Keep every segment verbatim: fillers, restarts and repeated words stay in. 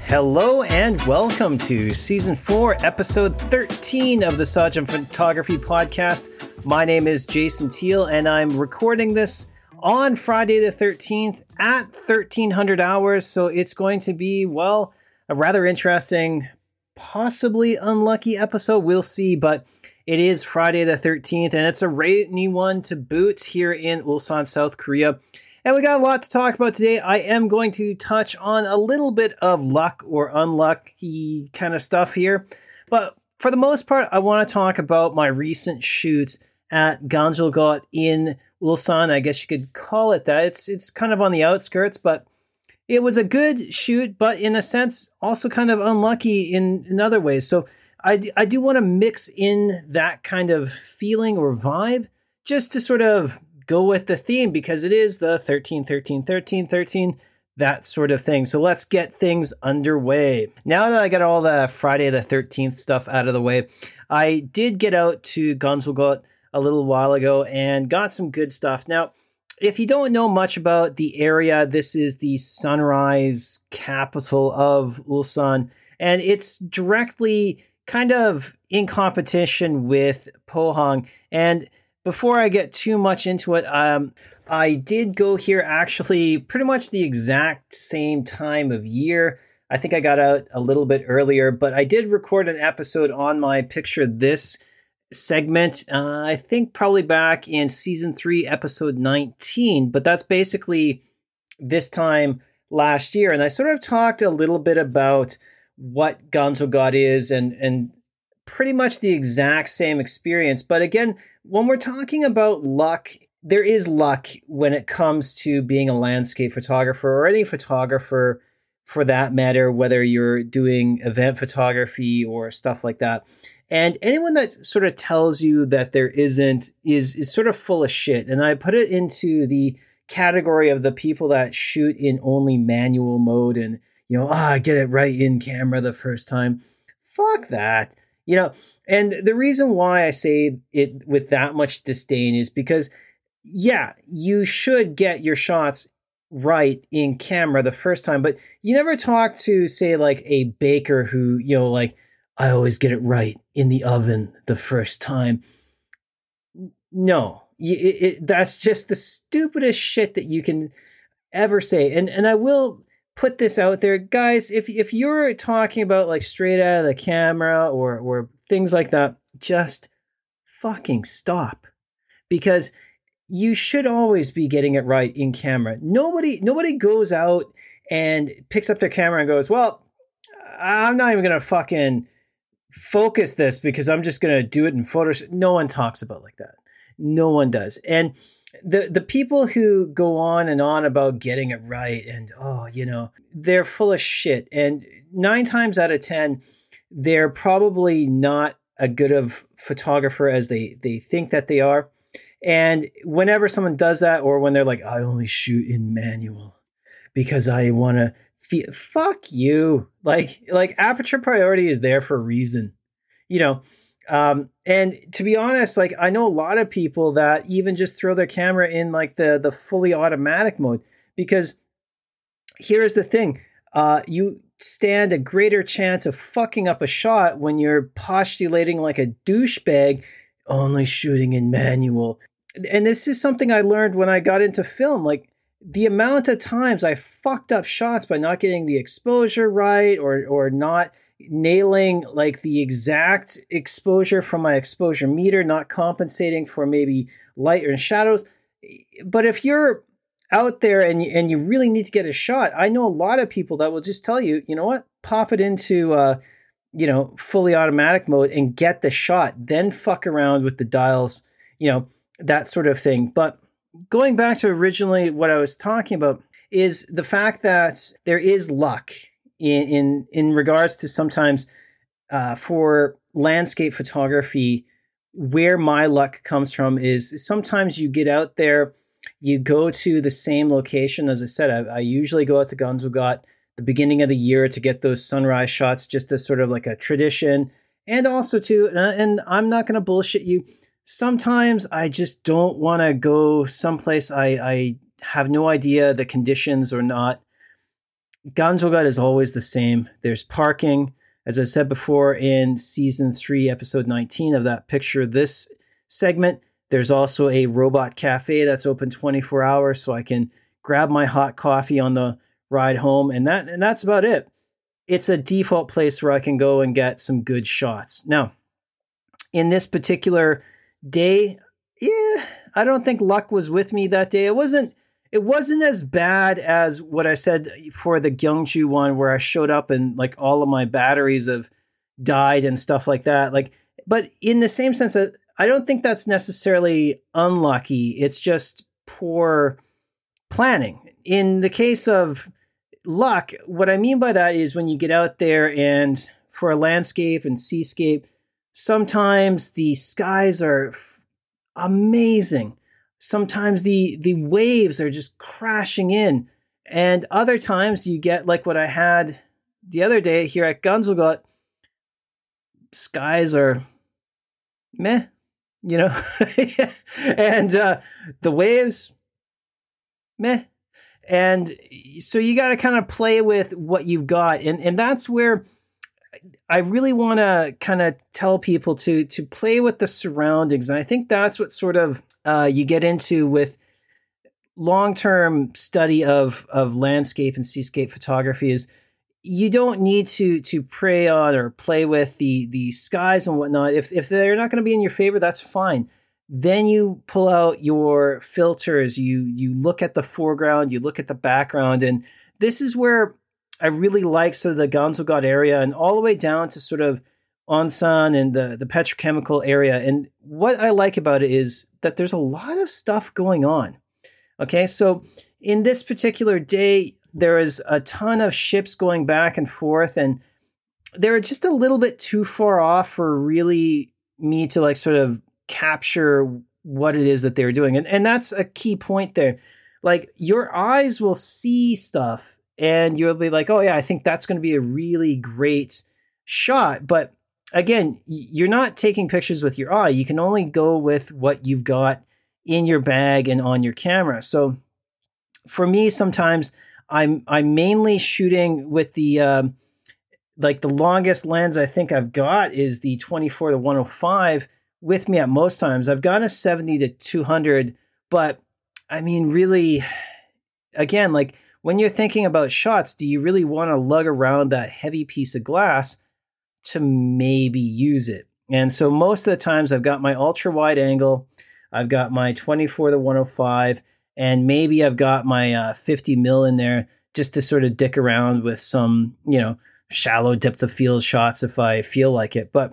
Hello and welcome to Season four, Episode thirteen of the Sajam Photography Podcast. My name is Jason Teal and I'm recording this on Friday the thirteenth at thirteen hundred hours. So it's going to be, well, a rather interesting, possibly unlucky episode. We'll see, but it is Friday the thirteenth and it's a rainy one to boot here in Ulsan, South Korea. And we got a lot to talk about today. I am going to touch on a little bit of luck or unlucky kind of stuff here. But for the most part, I want to talk about my recent shoot at Ganjul-got in Ulsan. I guess you could call it that. It's it's kind of on the outskirts, but it was a good shoot, but in a sense, also kind of unlucky in, in other ways. So I, d- I do want to mix in that kind of feeling or vibe just to sort of go with the theme, because it is the thirteen, thirteen, thirteen, thirteen, that sort of thing. So let's get things underway. Now that I got all the Friday the thirteenth stuff out of the way, I did get out to Ganjul-got a little while ago and got some good stuff. Now, if you don't know much about the area, this is the sunrise capital of Ulsan, and it's directly kind of in competition with Pohang. And before I get too much into it, um, I did go here actually pretty much the exact same time of year. I think I got out a little bit earlier, but I did record an episode on my Picture This segment, uh, I think probably back in season three, episode nineteen, but that's basically this time last year. And I sort of talked a little bit about what Ganjul-got is and, and pretty much the exact same experience. But again, when we're talking about luck, there is luck when it comes to being a landscape photographer or any photographer for that matter, whether you're doing event photography or stuff like that. And anyone that sort of tells you that there isn't is is sort of full of shit. And I put it into the category of the people that shoot in only manual mode and, you know, ah, get it right in camera the first time. Fuck that. You know, and the reason why I say it with that much disdain is because, yeah, you should get your shots right in camera the first time, but you never talk to, say, like a baker who, you know, like, I always get it right in the oven the first time. No, it, it, that's just the stupidest shit that you can ever say. And and I will put this out there, guys, if if you're talking about like straight out of the camera or or things like that, just fucking stop, because you should always be getting it right in camera. Nobody nobody goes out and picks up their camera and goes, well, I'm not even gonna fucking focus this because I'm just gonna do it in Photoshop. No one talks about like that. No one does. And The the people who go on and on about getting it right and, oh, you know, they're full of shit. And nine times out of ten, they're probably not a good of photographer as they, they think that they are. And whenever someone does that, or when they're like, I only shoot in manual because I want to feel, fuck you. Like, like aperture priority is there for a reason, you know. Um, and to be honest, like I know a lot of people that even just throw their camera in like the, the fully automatic mode, because here's the thing. Uh, you stand a greater chance of fucking up a shot when you're postulating like a douchebag, only shooting in manual. And this is something I learned when I got into film. Like the amount of times I fucked up shots by not getting the exposure right, or, or not nailing like the exact exposure from my exposure meter, not compensating for maybe light and shadows. But if you're out there and you, and you really need to get a shot, I know a lot of people that will just tell you, you know what, pop it into, uh, you know, fully automatic mode and get the shot, then fuck around with the dials, you know, that sort of thing. But going back to originally what I was talking about is the fact that there is luck in in, in regards to sometimes uh, for landscape photography. Where my luck comes from is sometimes you get out there, you go to the same location. As I said, I, I usually go out to Ganjul-got the beginning of the year to get those sunrise shots, just as sort of like a tradition. And also too, and I'm not going to bullshit you, sometimes I just don't want to go someplace I, I have no idea the conditions or not. Ganjogat is always the same. There's parking. As I said before in season three, episode nineteen of that Picture This segment, there's also a robot cafe that's open twenty-four hours, so I can grab my hot coffee on the ride home, and that and that's about it. It's a default place where I can go and get some good shots. Now, in this particular day, yeah, I don't think luck was with me that day. It wasn't it wasn't as bad as what I said for the Gyeongju one, where I showed up and like all of my batteries have died and stuff like that. Like, but in the same sense, I don't think that's necessarily unlucky. It's just poor planning. In the case of luck, what I mean by that is when you get out there and for a landscape and seascape, sometimes the skies are f- amazing. Sometimes the the waves are just crashing in. And other times you get like what I had the other day here at Ganjogat. Skies are meh, you know, and uh, the waves, meh. And so you got to kind of play with what you've got. And, and that's where I really want to kind of tell people to, to play with the surroundings. And I think that's what sort of uh, you get into with long-term study of, of landscape and seascape photography is you don't need to, to prey on or play with the, the skies and whatnot. If, if they're not going to be in your favor, that's fine. Then you pull out your filters, you you look at the foreground, you look at the background, and this is where I really like sort of the Ganjogat area and all the way down to sort of Onsan and the, the petrochemical area. And what I like about it is that there's a lot of stuff going on. Okay, so in this particular day, there is a ton of ships going back and forth, and they're just a little bit too far off for really me to like sort of capture what it is that they're doing. And, and that's a key point there. Like your eyes will see stuff and you'll be like, oh yeah, I think that's going to be a really great shot. But again, you're not taking pictures with your eye. You can only go with what you've got in your bag and on your camera. So for me, sometimes I'm, I'm mainly shooting with the, um, like the longest lens I think I've got is the twenty-four to one oh five with me at most times. I've got a seventy to two hundred, but I mean, really, again, like when you're thinking about shots, do you really want to lug around that heavy piece of glass to maybe use it? And so most of the times I've got my ultra wide angle, I've got my twenty-four to one oh five, and maybe I've got my uh, fifty mil in there just to sort of dick around with some, you know, shallow depth of field shots if I feel like it. But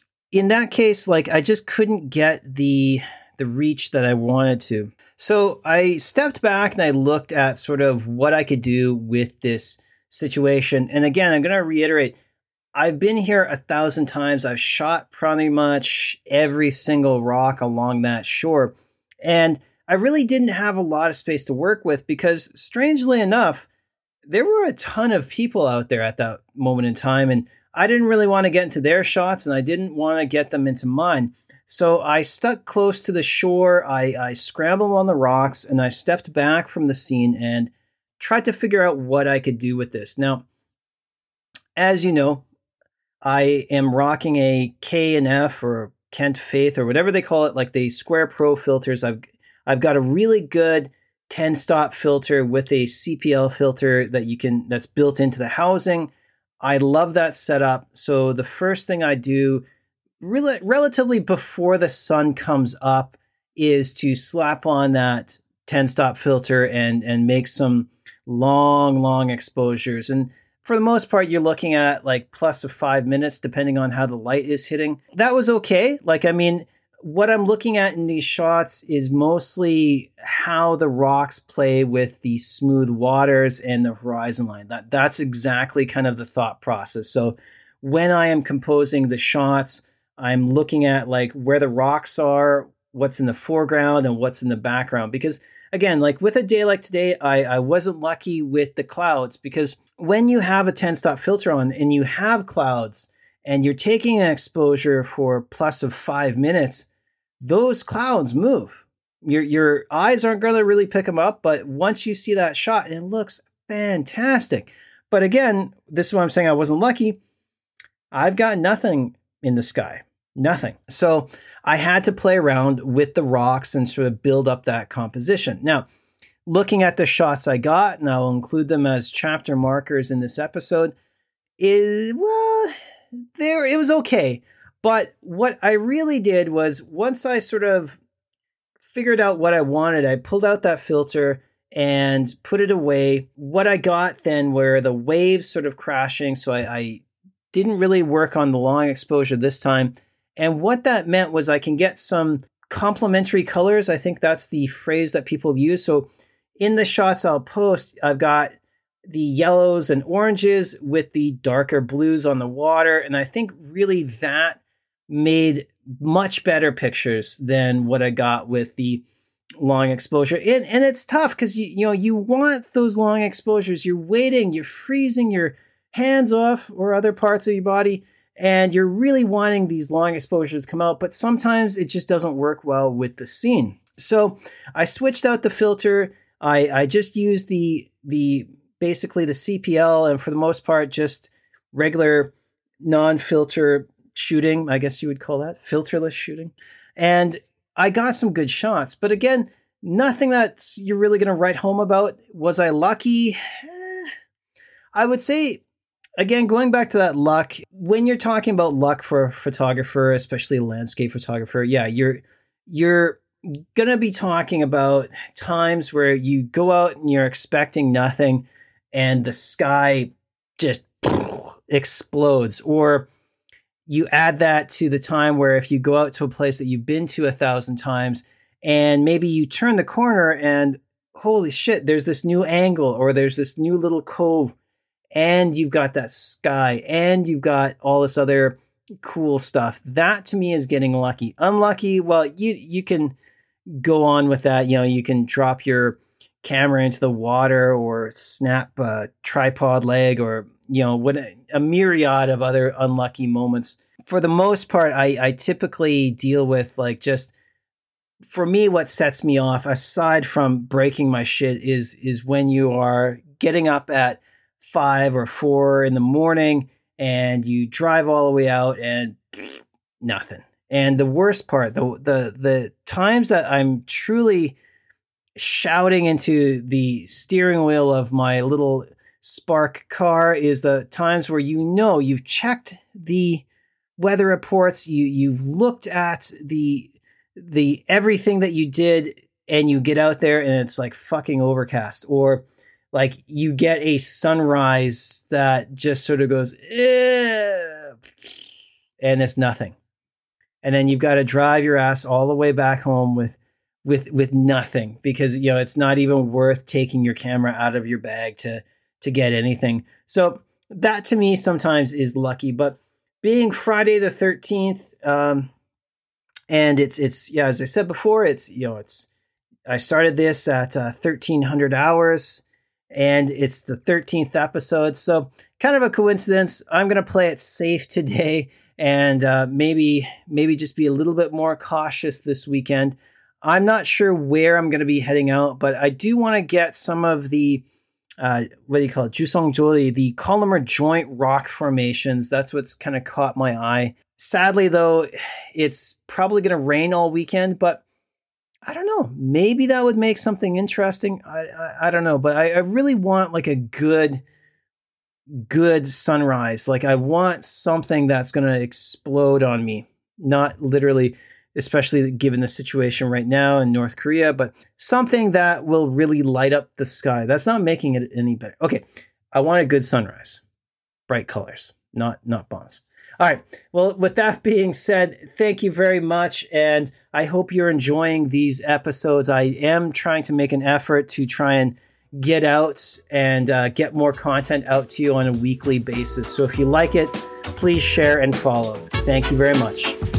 in that case, like I just couldn't get the the reach that I wanted to. So I stepped back and I looked at sort of what I could do with this situation. And again, I'm going to reiterate, I've been here a thousand times. I've shot pretty much every single rock along that shore. And I really didn't have a lot of space to work with because strangely enough, there were a ton of people out there at that moment in time. And I didn't really want to get into their shots and I didn't want to get them into mine. So I stuck close to the shore. I, I scrambled on the rocks and I stepped back from the scene and tried to figure out what I could do with this. Now, as you know, I am rocking a K and F or Kent Faith or whatever they call it, like the Square Pro filters. I've I've got a really good ten stop filter with a C P L filter that you can that's built into the housing. I love that setup. So the first thing I do really relatively before the sun comes up is to slap on that ten stop filter and and make some long, long exposures. And for the most part, you're looking at like plus of five minutes, depending on how the light is hitting. That was okay. Like, I mean, what I'm looking at in these shots is mostly how the rocks play with the smooth waters and the horizon line. That that's exactly kind of the thought process. So when I am composing the shots, I'm looking at like where the rocks are, what's in the foreground and what's in the background. Because again, like with a day like today, I, I wasn't lucky with the clouds because when you have a ten stop filter on and you have clouds and you're taking an exposure for plus of five minutes, those clouds move. Your your eyes aren't going to really pick them up, but once you see that shot, it looks fantastic. But again, this is what I'm saying. I wasn't lucky. I've got nothing in the sky, nothing. So I had to play around with the rocks and sort of build up that composition. Now, looking at the shots I got, and I'll include them as chapter markers in this episode, is, well, there, it was okay. But what I really did was once I sort of figured out what I wanted, I pulled out that filter and put it away. What I got then were the waves sort of crashing. So I, I didn't really work on the long exposure this time. And what that meant was I can get some complementary colors. I think that's the phrase that people use. So in the shots I'll post, I've got the yellows and oranges with the darker blues on the water. And I think really that made much better pictures than what I got with the long exposure. And, and it's tough because you, you know, you want those long exposures. You're waiting, you're freezing your hands off or other parts of your body, and you're really wanting these long exposures to come out, but sometimes it just doesn't work well with the scene. So I switched out the filter. I, I just used the, the basically the C P L, and for the most part, just regular non-filter shooting, I guess you would call that, filterless shooting. And I got some good shots, but again, nothing that you're really going to write home about. Was I lucky? Eh, I would say, again, going back to that luck, when you're talking about luck for a photographer, especially a landscape photographer, yeah, you're you're going to be talking about times where you go out and you're expecting nothing and the sky just explodes. Or you add that to the time where if you go out to a place that you've been to a thousand times and maybe you turn the corner and holy shit, there's this new angle or there's this new little cove and you've got that sky and you've got all this other cool stuff. That to me is getting lucky. Unlucky, well, you you can go on with that. You know, you can drop your camera into the water or snap a tripod leg or, you know, what a myriad of other unlucky moments. For the most part, I, I typically deal with like just, for me, what sets me off aside from breaking my shit is, is when you are getting up at five or four in the morning and you drive all the way out and nothing. And the worst part, the, the, the times that I'm truly shouting into the steering wheel of my little Spark car is the times where you know you've checked the weather reports, you you've looked at the the everything that you did, and you get out there and it's like fucking overcast, or like you get a sunrise that just sort of goes eh, and it's nothing, and then you've got to drive your ass all the way back home with with with nothing because you know it's not even worth taking your camera out of your bag to to get anything. So that to me sometimes is lucky, but being Friday the thirteenth, um, and it's, it's, yeah, as I said before, it's, you know, it's, I started this at uh, thirteen hundred hours and it's the thirteenth episode. So kind of a coincidence. I'm going to play it safe today and uh, maybe, maybe just be a little bit more cautious this weekend. I'm not sure where I'm going to be heading out, but I do want to get some of the, Uh, what do you call it? Jusongjori, the columnar joint rock formations. That's what's kind of caught my eye. Sadly, though, it's probably going to rain all weekend, but I don't know. Maybe that would make something interesting. I I, I don't know, but I, I really want like a good, good sunrise. Like I want something that's going to explode on me. Not literally, especially given the situation right now in North Korea, but something that will really light up the sky. That's not making it any better. Okay, I want a good sunrise. Bright colors, not not bombs. All right, well, with that being said, thank you very much, and I hope you're enjoying these episodes. I am trying to make an effort to try and get out and uh, get more content out to you on a weekly basis. So if you like it, please share and follow. Thank you very much.